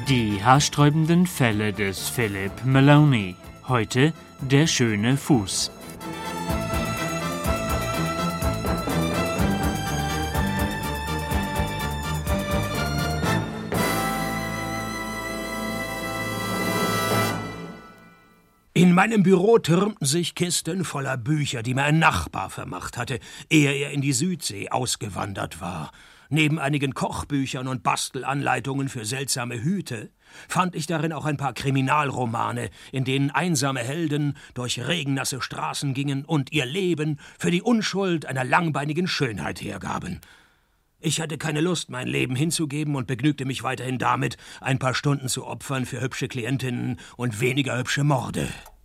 Die haarsträubenden Fälle des Philip Maloney. Heute der schöne Fuß. In meinem Büro türmten sich Kisten voller Bücher, die mir ein Nachbar vermacht hatte, ehe er in die Südsee ausgewandert war. Neben einigen Kochbüchern und Bastelanleitungen für seltsame Hüte fand ich darin auch ein paar Kriminalromane, in denen einsame Helden durch regennasse Straßen gingen und ihr Leben für die Unschuld einer langbeinigen Schönheit hergaben. Ich hatte keine Lust, mein Leben hinzugeben und begnügte mich weiterhin damit, ein paar Stunden zu opfern für hübsche Klientinnen und weniger hübsche Morde.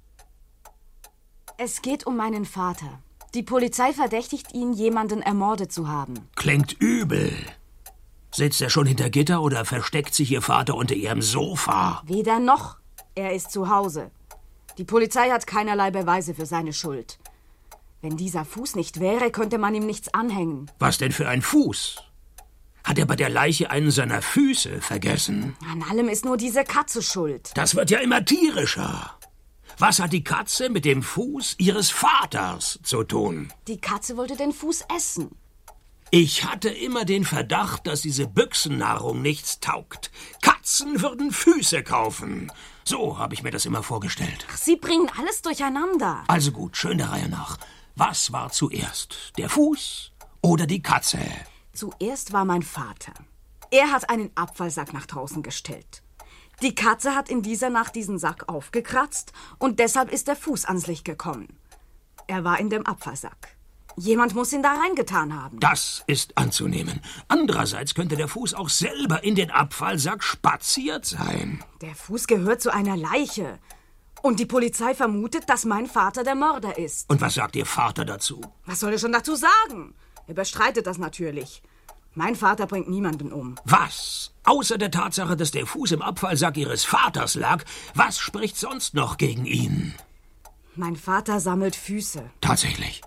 Es geht um meinen Vater. Die Polizei verdächtigt ihn, jemanden ermordet zu haben. Klingt übel. Sitzt er schon hinter Gitter oder versteckt sich Ihr Vater unter Ihrem Sofa? Weder noch. Er ist zu Hause. Die Polizei hat keinerlei Beweise für seine Schuld. Wenn dieser Fuß nicht wäre, könnte man ihm nichts anhängen. Was denn für ein Fuß? Hat er bei der Leiche einen seiner Füße vergessen? An allem ist nur diese Katze schuld. Das wird ja immer tierischer. Was hat die Katze mit dem Fuß Ihres Vaters zu tun? Die Katze wollte den Fuß essen. Ich hatte immer den Verdacht, dass diese Büchsennahrung nichts taugt. Katzen würden Füße kaufen. So habe ich mir das immer vorgestellt. Ach, Sie bringen alles durcheinander. Also gut, schön der Reihe nach. Was war zuerst, der Fuß oder die Katze? Zuerst war mein Vater. Er hat einen Abfallsack nach draußen gestellt. Die Katze hat in dieser Nacht diesen Sack aufgekratzt und deshalb ist der Fuß ans Licht gekommen. Er war in dem Abfallsack. Jemand muss ihn da reingetan haben. Das ist anzunehmen. Andererseits könnte der Fuß auch selber in den Abfallsack spaziert sein. Der Fuß gehört zu einer Leiche. Und die Polizei vermutet, dass mein Vater der Mörder ist. Und was sagt Ihr Vater dazu? Was soll er schon dazu sagen? Er bestreitet das natürlich. Mein Vater bringt niemanden um. Was? Außer der Tatsache, dass der Fuß im Abfallsack Ihres Vaters lag, was spricht sonst noch gegen ihn? Mein Vater sammelt Füße. Tatsächlich.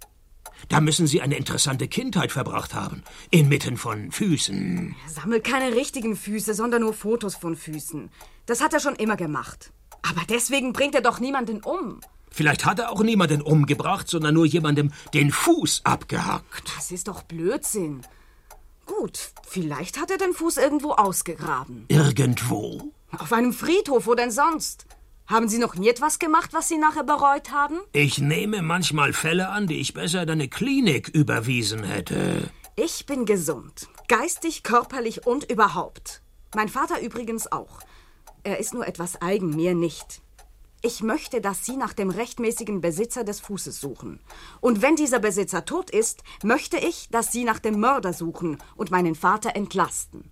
Da müssen Sie eine interessante Kindheit verbracht haben. Inmitten von Füßen. Er sammelt keine richtigen Füße, sondern nur Fotos von Füßen. Das hat er schon immer gemacht. Aber deswegen bringt er doch niemanden um. Vielleicht hat er auch niemanden umgebracht, sondern nur jemandem den Fuß abgehackt. Das ist doch Blödsinn. Gut, vielleicht hat er den Fuß irgendwo ausgegraben. Irgendwo? Auf einem Friedhof, wo denn sonst? Haben Sie noch nie etwas gemacht, was Sie nachher bereut haben? Ich nehme manchmal Fälle an, die ich besser in eine Klinik überwiesen hätte. Ich bin gesund. Geistig, körperlich und überhaupt. Mein Vater übrigens auch. Er ist nur etwas eigen, mir nicht. Ich möchte, dass Sie nach dem rechtmäßigen Besitzer des Fußes suchen. Und wenn dieser Besitzer tot ist, möchte ich, dass Sie nach dem Mörder suchen und meinen Vater entlasten.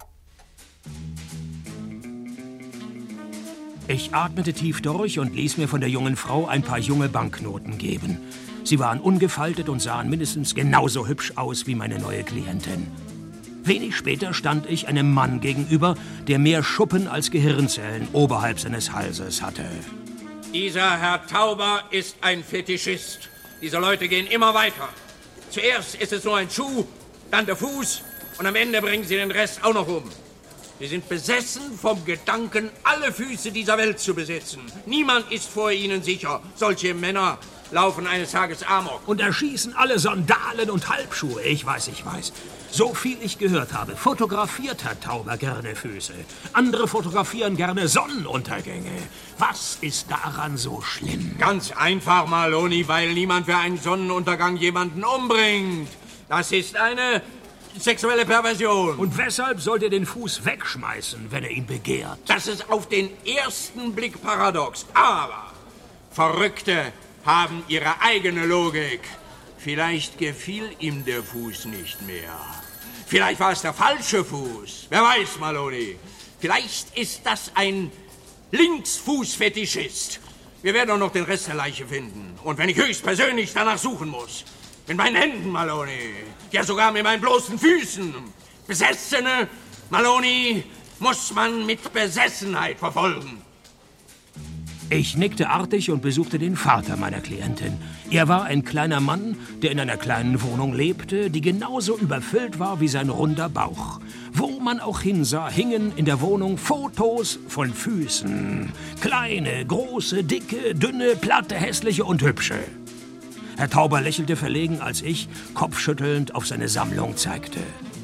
Ich atmete tief durch und ließ mir von der jungen Frau ein paar junge Banknoten geben. Sie waren ungefaltet und sahen mindestens genauso hübsch aus wie meine neue Klientin. Wenig später stand ich einem Mann gegenüber, der mehr Schuppen als Gehirnzellen oberhalb seines Halses hatte. Dieser Herr Tauber ist ein Fetischist. Diese Leute gehen immer weiter. Zuerst ist es nur ein Schuh, dann der Fuß und am Ende bringen sie den Rest auch noch um. Sie sind besessen vom Gedanken, alle Füße dieser Welt zu besitzen. Niemand ist vor ihnen sicher. Solche Männer laufen eines Tages amok. Und erschießen alle Sandalen und Halbschuhe. Ich weiß. So viel ich gehört habe, fotografiert Herr Tauber gerne Füße. Andere fotografieren gerne Sonnenuntergänge. Was ist daran so schlimm? Ganz einfach, Maloney, weil niemand für einen Sonnenuntergang jemanden umbringt. Das ist eine sexuelle Perversion. Und weshalb sollt ihr den Fuß wegschmeißen, wenn er ihn begehrt? Das ist auf den ersten Blick paradox. Aber Verrückte haben ihre eigene Logik. Vielleicht gefiel ihm der Fuß nicht mehr. Vielleicht war es der falsche Fuß. Wer weiß, Maloney. Vielleicht ist das ein Linksfußfetischist. Wir werden auch noch den Rest der Leiche finden. Und wenn ich höchstpersönlich danach suchen muss. Mit meinen Händen, Maloney. Ja, sogar mit meinen bloßen Füßen. Besessene, Maloney, muss man mit Besessenheit verfolgen. Ich nickte artig und besuchte den Vater meiner Klientin. Er war ein kleiner Mann, der in einer kleinen Wohnung lebte, die genauso überfüllt war wie sein runder Bauch. Wo man auch hinsah, hingen in der Wohnung Fotos von Füßen. Kleine, große, dicke, dünne, platte, hässliche und hübsche. Herr Tauber lächelte verlegen, als ich, kopfschüttelnd, auf seine Sammlung zeigte.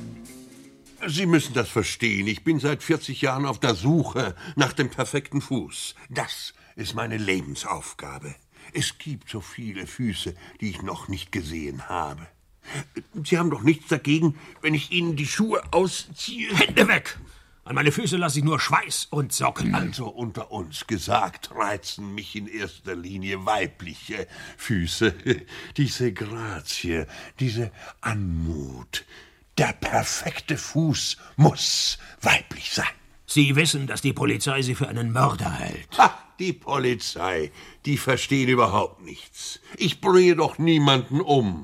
Sie müssen das verstehen. Ich bin seit 40 Jahren auf der Suche nach dem perfekten Fuß. Das ist meine Lebensaufgabe. Es gibt so viele Füße, die ich noch nicht gesehen habe. Sie haben doch nichts dagegen, wenn ich Ihnen die Schuhe ausziehe? Hände weg! An meine Füße lasse ich nur Schweiß und Socken. Also unter uns gesagt, reizen mich in erster Linie weibliche Füße. Diese Grazie, diese Anmut. Der perfekte Fuß muss weiblich sein. Sie wissen, dass die Polizei Sie für einen Mörder hält. Ha, die Polizei, die verstehen überhaupt nichts. Ich bringe doch niemanden um.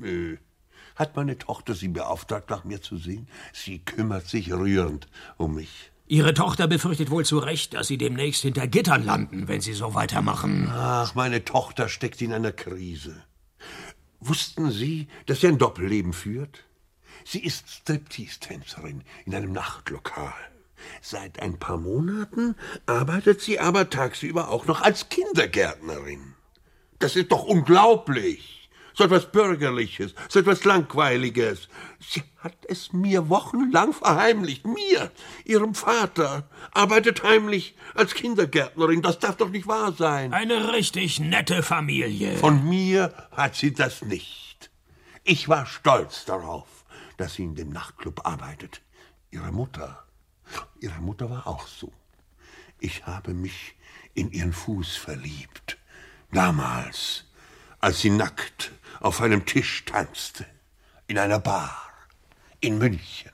Hat meine Tochter Sie beauftragt, nach mir zu sehen? Sie kümmert sich rührend um mich. Ihre Tochter befürchtet wohl zu Recht, dass Sie demnächst hinter Gittern landen, wenn Sie so weitermachen. Ach, meine Tochter steckt in einer Krise. Wussten Sie, dass sie ein Doppelleben führt? Sie ist Striptease-Tänzerin in einem Nachtlokal. Seit ein paar Monaten arbeitet sie aber tagsüber auch noch als Kindergärtnerin. Das ist doch unglaublich. So etwas Bürgerliches, so etwas Langweiliges. Sie hat es mir wochenlang verheimlicht. Mir, ihrem Vater, arbeitet heimlich als Kindergärtnerin. Das darf doch nicht wahr sein. Eine richtig nette Familie. Von mir hat sie das nicht. Ich war stolz darauf, dass sie in dem Nachtclub arbeitet. Ihre Mutter war auch so. Ich habe mich in ihren Fuß verliebt. Damals, als sie nackt auf einem Tisch tanzte. In einer Bar. In München.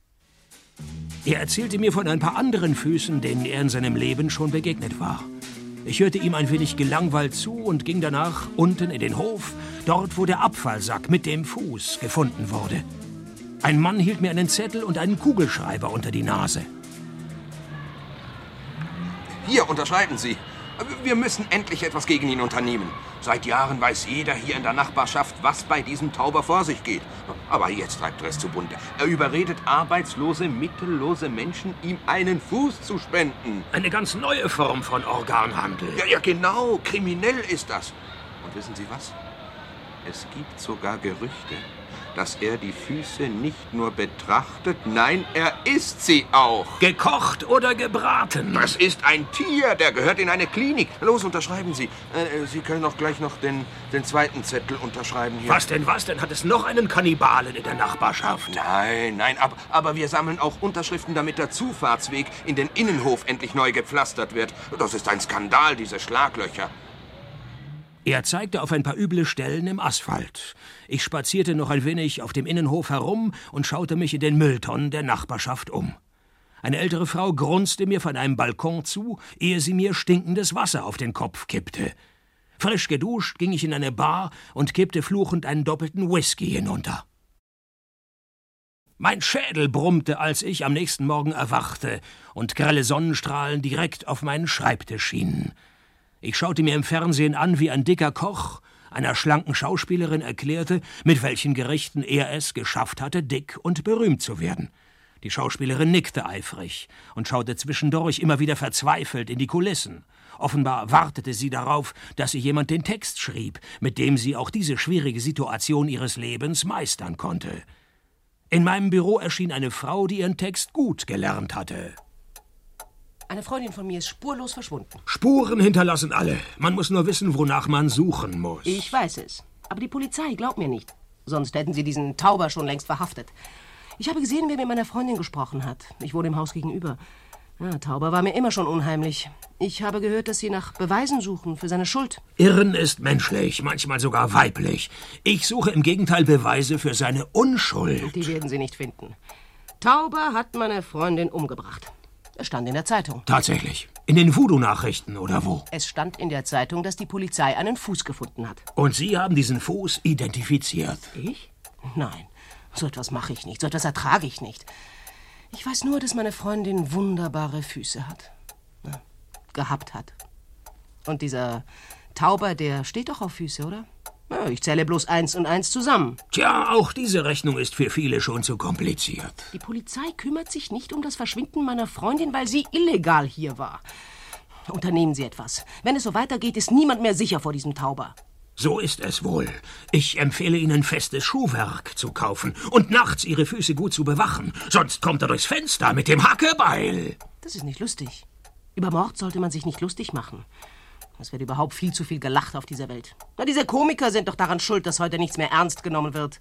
Er erzählte mir von ein paar anderen Füßen, denen er in seinem Leben schon begegnet war. Ich hörte ihm ein wenig gelangweilt zu und ging danach unten in den Hof, dort, wo der Abfallsack mit dem Fuß gefunden wurde. Ein Mann hielt mir einen Zettel und einen Kugelschreiber unter die Nase. Hier, unterschreiben Sie. Wir müssen endlich etwas gegen ihn unternehmen. Seit Jahren weiß jeder hier in der Nachbarschaft, was bei diesem Tauber vor sich geht. Aber jetzt treibt er es zu Bunte. Er überredet arbeitslose, mittellose Menschen, ihm einen Fuß zu spenden. Eine ganz neue Form von Organhandel. Ja, genau. Kriminell ist das. Und wissen Sie was? Es gibt sogar Gerüchte, dass er die Füße nicht nur betrachtet, nein, er isst sie auch. Gekocht oder gebraten? Das ist ein Tier, der gehört in eine Klinik. Los, unterschreiben Sie. Sie können auch gleich noch den zweiten Zettel unterschreiben hier. Was denn? Hat es noch einen Kannibalen in der Nachbarschaft? Nein, aber wir sammeln auch Unterschriften, damit der Zufahrtsweg in den Innenhof endlich neu gepflastert wird. Das ist ein Skandal, diese Schlaglöcher. Er zeigte auf ein paar üble Stellen im Asphalt. Ich spazierte noch ein wenig auf dem Innenhof herum und schaute mich in den Mülltonnen der Nachbarschaft um. Eine ältere Frau grunzte mir von einem Balkon zu, ehe sie mir stinkendes Wasser auf den Kopf kippte. Frisch geduscht ging ich in eine Bar und kippte fluchend einen doppelten Whisky hinunter. Mein Schädel brummte, als ich am nächsten Morgen erwachte und grelle Sonnenstrahlen direkt auf meinen Schreibtisch schienen. Ich schaute mir im Fernsehen an, wie ein dicker Koch einer schlanken Schauspielerin erklärte, mit welchen Gerichten er es geschafft hatte, dick und berühmt zu werden. Die Schauspielerin nickte eifrig und schaute zwischendurch immer wieder verzweifelt in die Kulissen. Offenbar wartete sie darauf, dass ihr jemand den Text schrieb, mit dem sie auch diese schwierige Situation ihres Lebens meistern konnte. In meinem Büro erschien eine Frau, die ihren Text gut gelernt hatte. Eine Freundin von mir ist spurlos verschwunden. Spuren hinterlassen alle. Man muss nur wissen, wonach man suchen muss. Ich weiß es. Aber die Polizei glaubt mir nicht. Sonst hätten sie diesen Tauber schon längst verhaftet. Ich habe gesehen, wer mit meiner Freundin gesprochen hat. Ich wohne im Haus gegenüber. Ja, Tauber war mir immer schon unheimlich. Ich habe gehört, dass sie nach Beweisen suchen für seine Schuld. Irren ist menschlich, manchmal sogar weiblich. Ich suche im Gegenteil Beweise für seine Unschuld. Die werden sie nicht finden. Tauber hat meine Freundin umgebracht. Es stand in der Zeitung. Tatsächlich. In den Voodoo-Nachrichten oder wo? Es stand in der Zeitung, dass die Polizei einen Fuß gefunden hat. Und Sie haben diesen Fuß identifiziert? Ich? Nein, so etwas mache ich nicht, so etwas ertrage ich nicht. Ich weiß nur, dass meine Freundin wunderbare Füße hat. Gehabt hat. Und dieser Tauber, der steht doch auf Füße, oder? Ja, ich zähle bloß 1 und 1 zusammen. Tja, auch diese Rechnung ist für viele schon zu kompliziert. Die Polizei kümmert sich nicht um das Verschwinden meiner Freundin, weil sie illegal hier war. Unternehmen Sie etwas. Wenn es so weitergeht, ist niemand mehr sicher vor diesem Tauber. So ist es wohl. Ich empfehle Ihnen, festes Schuhwerk zu kaufen und nachts Ihre Füße gut zu bewachen. Sonst kommt er durchs Fenster mit dem Hackebeil. Das ist nicht lustig. Über Mord sollte man sich nicht lustig machen. Es wird überhaupt viel zu viel gelacht auf dieser Welt. Na, diese Komiker sind doch daran schuld, dass heute nichts mehr ernst genommen wird.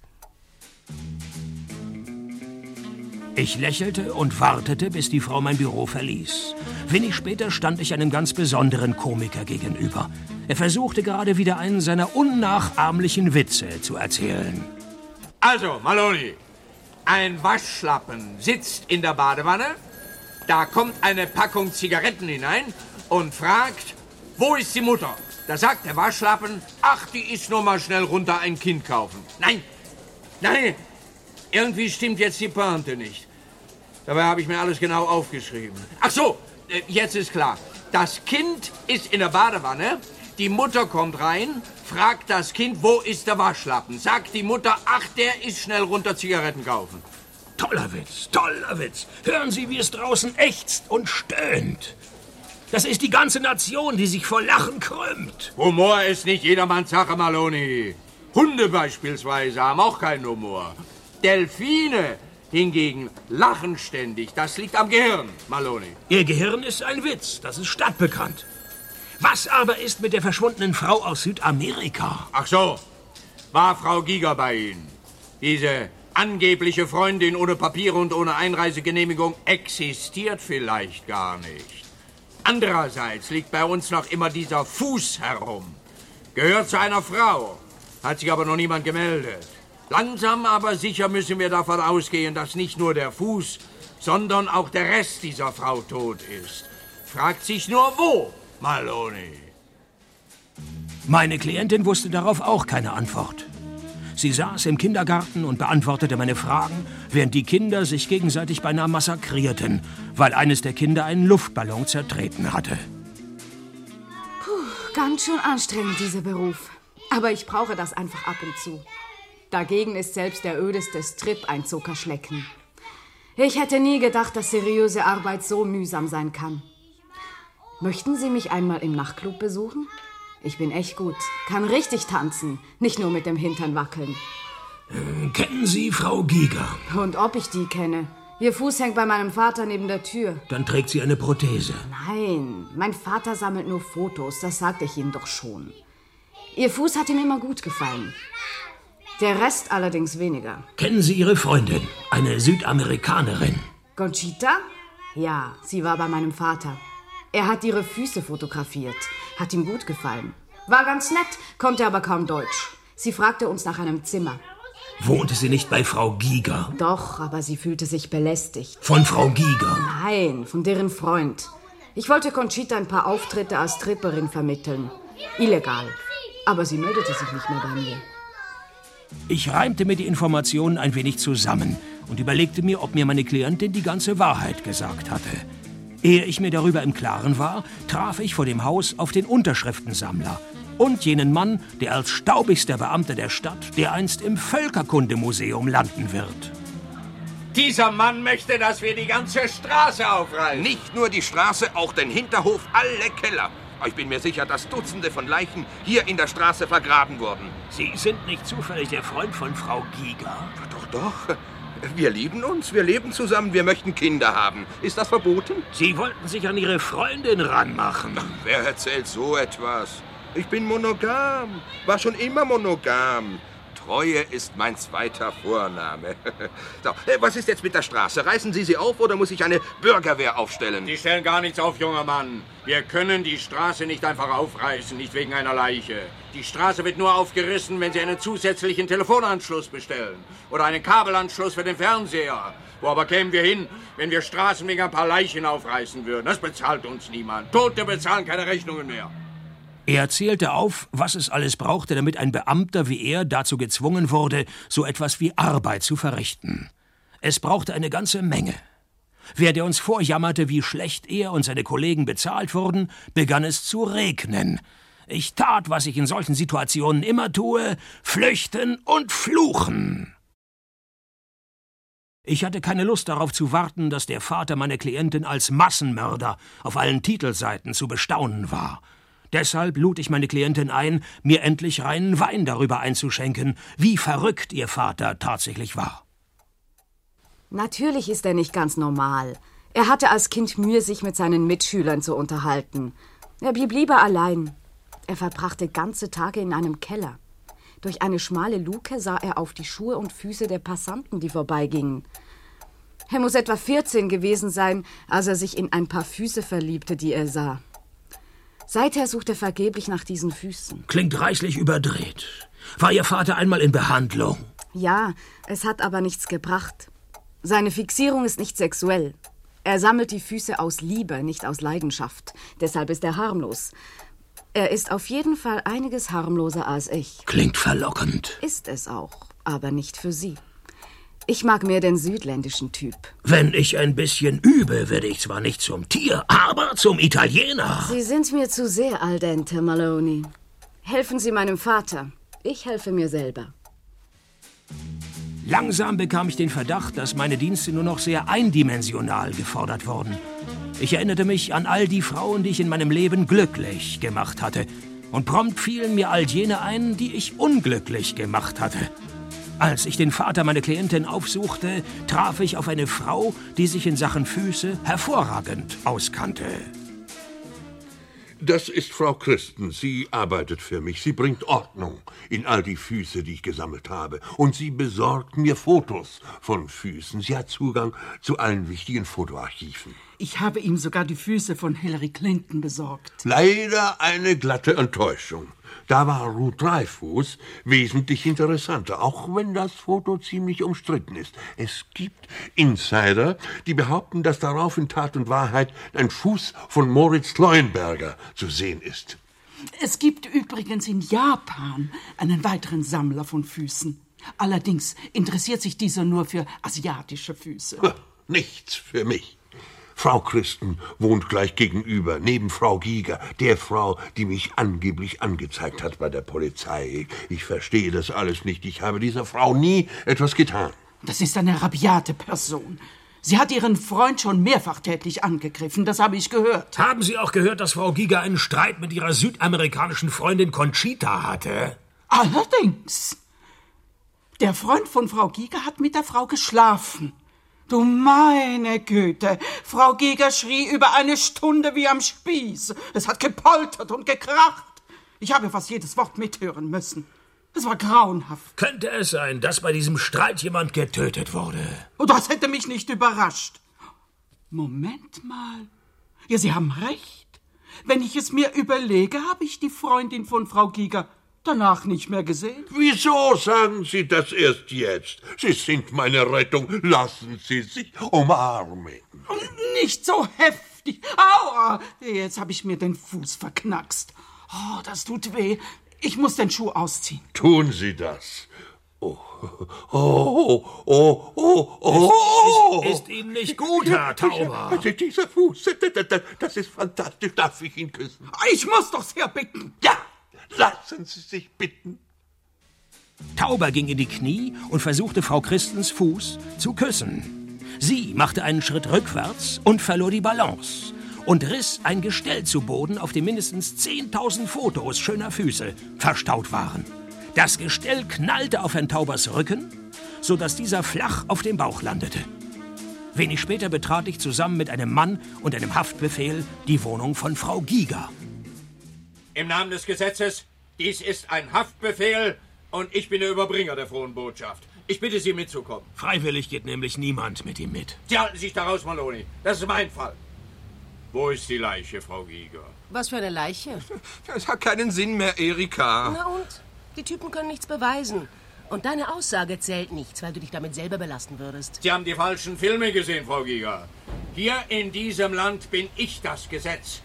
Ich lächelte und wartete, bis die Frau mein Büro verließ. Wenig später stand ich einem ganz besonderen Komiker gegenüber. Er versuchte gerade wieder einen seiner unnachahmlichen Witze zu erzählen. Also, Maloney, ein Waschlappen sitzt in der Badewanne, da kommt eine Packung Zigaretten hinein und fragt, wo ist die Mutter? Da sagt der Waschlappen, ach, die ist nur mal schnell runter ein Kind kaufen. Nein, irgendwie stimmt jetzt die Pointe nicht. Dabei habe ich mir alles genau aufgeschrieben. Ach so, jetzt ist klar. Das Kind ist in der Badewanne, die Mutter kommt rein, fragt das Kind, wo ist der Waschlappen? Sagt die Mutter, ach, der ist schnell runter Zigaretten kaufen. Toller Witz, toller Witz. Hören Sie, wie es draußen ächzt und stöhnt. Das ist die ganze Nation, die sich vor Lachen krümmt. Humor ist nicht jedermanns Sache, Maloney. Hunde beispielsweise haben auch keinen Humor. Delfine hingegen lachen ständig. Das liegt am Gehirn, Maloney. Ihr Gehirn ist ein Witz, das ist stadtbekannt. Was aber ist mit der verschwundenen Frau aus Südamerika? Ach so, war Frau Giger bei Ihnen? Diese angebliche Freundin ohne Papiere und ohne Einreisegenehmigung existiert vielleicht gar nicht. Andererseits liegt bei uns noch immer dieser Fuß herum. Gehört zu einer Frau, hat sich aber noch niemand gemeldet. Langsam aber sicher müssen wir davon ausgehen, dass nicht nur der Fuß, sondern auch der Rest dieser Frau tot ist. Fragt sich nur wo, Maloney. Meine Klientin wusste darauf auch keine Antwort. Sie saß im Kindergarten und beantwortete meine Fragen, während die Kinder sich gegenseitig beinahe massakrierten, weil eines der Kinder einen Luftballon zertreten hatte. Ganz schön anstrengend, dieser Beruf. Aber ich brauche das einfach ab und zu. Dagegen ist selbst der ödeste Strip ein Zuckerschlecken. Ich hätte nie gedacht, dass seriöse Arbeit so mühsam sein kann. Möchten Sie mich einmal im Nachtclub besuchen? Ich bin echt gut, kann richtig tanzen, nicht nur mit dem Hintern wackeln. Kennen Sie Frau Giger? Und ob ich die kenne? Ihr Fuß hängt bei meinem Vater neben der Tür. Dann trägt sie eine Prothese. Nein, mein Vater sammelt nur Fotos, das sagte ich Ihnen doch schon. Ihr Fuß hat ihm immer gut gefallen. Der Rest allerdings weniger. Kennen Sie Ihre Freundin, eine Südamerikanerin? Conchita? Ja, sie war bei meinem Vater. Er hat ihre Füße fotografiert. Hat ihm gut gefallen. War ganz nett, konnte aber kaum Deutsch. Sie fragte uns nach einem Zimmer. Wohnte sie nicht bei Frau Giger? Doch, aber sie fühlte sich belästigt. Von Frau Giger? Nein, von deren Freund. Ich wollte Conchita ein paar Auftritte als Stripperin vermitteln. Illegal. Aber sie meldete sich nicht mehr bei mir. Ich reimte mir die Informationen ein wenig zusammen und überlegte mir, ob mir meine Klientin die ganze Wahrheit gesagt hatte. Ehe ich mir darüber im Klaren war, traf ich vor dem Haus auf den Unterschriftensammler und jenen Mann, der als staubigster Beamter der Stadt dereinst im Völkerkundemuseum landen wird. Dieser Mann möchte, dass wir die ganze Straße aufreißen. Nicht nur die Straße, auch den Hinterhof, alle Keller. Ich bin mir sicher, dass Dutzende von Leichen hier in der Straße vergraben wurden. Sie sind nicht zufällig der Freund von Frau Giger? Doch. Wir lieben uns, wir leben zusammen, wir möchten Kinder haben. Ist das verboten? Sie wollten sich an Ihre Freundin ranmachen. Wer erzählt so etwas? Ich bin monogam, war schon immer monogam. Treue ist mein zweiter Vorname. So, was ist jetzt mit der Straße? Reißen Sie sie auf oder muss ich eine Bürgerwehr aufstellen? Sie stellen gar nichts auf, junger Mann. Wir können die Straße nicht einfach aufreißen, nicht wegen einer Leiche. Die Straße wird nur aufgerissen, wenn Sie einen zusätzlichen Telefonanschluss bestellen. Oder einen Kabelanschluss für den Fernseher. Wo aber kämen wir hin, wenn wir Straßen wegen ein paar Leichen aufreißen würden? Das bezahlt uns niemand. Tote bezahlen keine Rechnungen mehr. Er zählte auf, was es alles brauchte, damit ein Beamter wie er dazu gezwungen wurde, so etwas wie Arbeit zu verrichten. Es brauchte eine ganze Menge. Während er uns vorjammerte, wie schlecht er und seine Kollegen bezahlt wurden, begann es zu regnen. Ich tat, was ich in solchen Situationen immer tue: flüchten und fluchen. Ich hatte keine Lust darauf zu warten, dass der Vater meiner Klientin als Massenmörder auf allen Titelseiten zu bestaunen war. Deshalb lud ich meine Klientin ein, mir endlich reinen Wein darüber einzuschenken, wie verrückt ihr Vater tatsächlich war. Natürlich ist er nicht ganz normal. Er hatte als Kind Mühe, sich mit seinen Mitschülern zu unterhalten. Er blieb lieber allein. Er verbrachte ganze Tage in einem Keller. Durch eine schmale Luke sah er auf die Schuhe und Füße der Passanten, die vorbeigingen. Er muss etwa 14 gewesen sein, als er sich in ein paar Füße verliebte, die er sah. Seither sucht er vergeblich nach diesen Füßen. Klingt reichlich überdreht. War Ihr Vater einmal in Behandlung? Ja, es hat aber nichts gebracht. Seine Fixierung ist nicht sexuell. Er sammelt die Füße aus Liebe, nicht aus Leidenschaft. Deshalb ist er harmlos. Er ist auf jeden Fall einiges harmloser als ich. Klingt verlockend. Ist es auch, aber nicht für Sie. Ich mag mehr den südländischen Typ. Wenn ich ein bisschen übe, werde ich zwar nicht zum Tier, aber zum Italiener. Sie sind mir zu sehr al dente, Maloney. Helfen Sie meinem Vater. Ich helfe mir selber. Langsam bekam ich den Verdacht, dass meine Dienste nur noch sehr eindimensional gefordert wurden. Ich erinnerte mich an all die Frauen, die ich in meinem Leben glücklich gemacht hatte. Und prompt fielen mir all jene ein, die ich unglücklich gemacht hatte. Als ich den Vater meiner Klientin aufsuchte, traf ich auf eine Frau, die sich in Sachen Füße hervorragend auskannte. Das ist Frau Christen. Sie arbeitet für mich. Sie bringt Ordnung in all die Füße, die ich gesammelt habe. Und sie besorgt mir Fotos von Füßen. Sie hat Zugang zu allen wichtigen Fotoarchiven. Ich habe ihm sogar die Füße von Hillary Clinton besorgt. Leider eine glatte Enttäuschung. Da war Ruth Dreyfus wesentlich interessanter, auch wenn das Foto ziemlich umstritten ist. Es gibt Insider, die behaupten, dass darauf in Tat und Wahrheit ein Fuß von Moritz Leuenberger zu sehen ist. Es gibt übrigens in Japan einen weiteren Sammler von Füßen. Allerdings interessiert sich dieser nur für asiatische Füße. Nichts für mich. Frau Christen wohnt gleich gegenüber, neben Frau Giger, der Frau, die mich angeblich angezeigt hat bei der Polizei. Ich verstehe das alles nicht. Ich habe dieser Frau nie etwas getan. Das ist eine rabiate Person. Sie hat ihren Freund schon mehrfach tätlich angegriffen, das habe ich gehört. Haben Sie auch gehört, dass Frau Giger einen Streit mit ihrer südamerikanischen Freundin Conchita hatte? Allerdings. Der Freund von Frau Giger hat mit der Frau geschlafen. Du meine Güte, Frau Giger schrie über eine Stunde wie am Spieß. Es hat gepoltert und gekracht. Ich habe fast jedes Wort mithören müssen. Es war grauenhaft. Könnte es sein, dass bei diesem Streit jemand getötet wurde? Und das hätte mich nicht überrascht. Moment mal. Ja, Sie haben recht. Wenn ich es mir überlege, habe ich die Freundin von Frau Giger danach nicht mehr gesehen. Wieso sagen Sie das erst jetzt? Sie sind meine Rettung. Lassen Sie sich umarmen. Nicht so heftig. Aua! Jetzt habe ich mir den Fuß verknackst. Oh, das tut weh. Ich muss den Schuh ausziehen. Tun Sie das. Ist Ihnen nicht gut, Herr Tauber? Dieser Fuß, das ist fantastisch. Darf ich ihn küssen? Ich muss doch sehr bitten. Ja, lassen Sie sich bitten. Tauber ging in die Knie und versuchte, Frau Christens Fuß zu küssen. Sie machte einen Schritt rückwärts und verlor die Balance und riss ein Gestell zu Boden, auf dem mindestens 10.000 Fotos schöner Füße verstaut waren. Das Gestell knallte auf Herrn Taubers Rücken, sodass dieser flach auf dem Bauch landete. Wenig später betrat ich zusammen mit einem Mann und einem Haftbefehl die Wohnung von Frau Giger. Im Namen des Gesetzes, dies ist ein Haftbefehl und ich bin der Überbringer der frohen Botschaft. Ich bitte Sie mitzukommen. Freiwillig geht nämlich niemand mit ihm mit. Sie halten sich da raus, Maloney. Das ist mein Fall. Wo ist die Leiche, Frau Giger? Was für eine Leiche? Das hat keinen Sinn mehr, Erika. Na und? Die Typen können nichts beweisen. Und deine Aussage zählt nichts, weil du dich damit selber belasten würdest. Sie haben die falschen Filme gesehen, Frau Giger. Hier in diesem Land bin ich das Gesetz.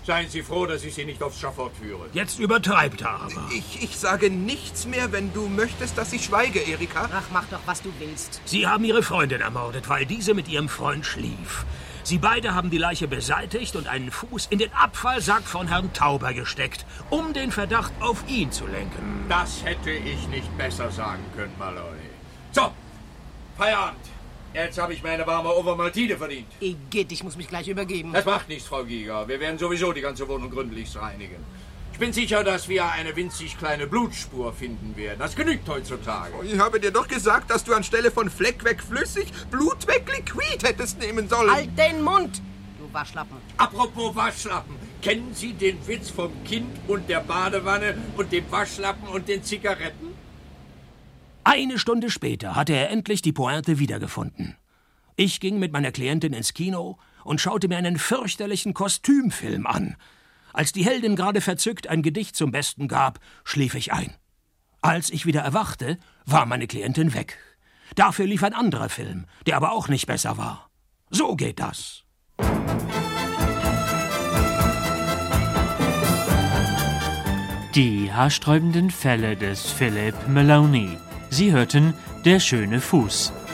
Seien Sie froh, dass ich Sie nicht aufs Schafott führe. Jetzt übertreibt er aber. Ich sage nichts mehr, wenn du möchtest, dass ich schweige, Erika. Ach, mach doch, was du willst. Sie haben Ihre Freundin ermordet, weil diese mit ihrem Freund schlief. Sie beide haben die Leiche beseitigt und einen Fuß in den Abfallsack von Herrn Tauber gesteckt, um den Verdacht auf ihn zu lenken. Das hätte ich nicht besser sagen können, Malloy. So, Feierabend. Jetzt habe ich meine warme Overmaltine verdient. Igitt, ich muss mich gleich übergeben. Das macht nichts, Frau Giger. Wir werden sowieso die ganze Wohnung gründlich reinigen. Ich bin sicher, dass wir eine winzig kleine Blutspur finden werden. Das genügt heutzutage. Ich habe dir doch gesagt, dass du anstelle von Fleck weg flüssig, Blut weg Liquid hättest nehmen sollen. Halt den Mund, du Waschlappen. Apropos Waschlappen. Kennen Sie den Witz vom Kind und der Badewanne und dem Waschlappen und den Zigaretten? Eine Stunde später hatte er endlich die Pointe wiedergefunden. Ich ging mit meiner Klientin ins Kino und schaute mir einen fürchterlichen Kostümfilm an. Als die Heldin gerade verzückt ein Gedicht zum Besten gab, schlief ich ein. Als ich wieder erwachte, war meine Klientin weg. Dafür lief ein anderer Film, der aber auch nicht besser war. So geht das. Die haarsträubenden Fälle des Philip Maloney. Sie hörten Der schöne Fuß.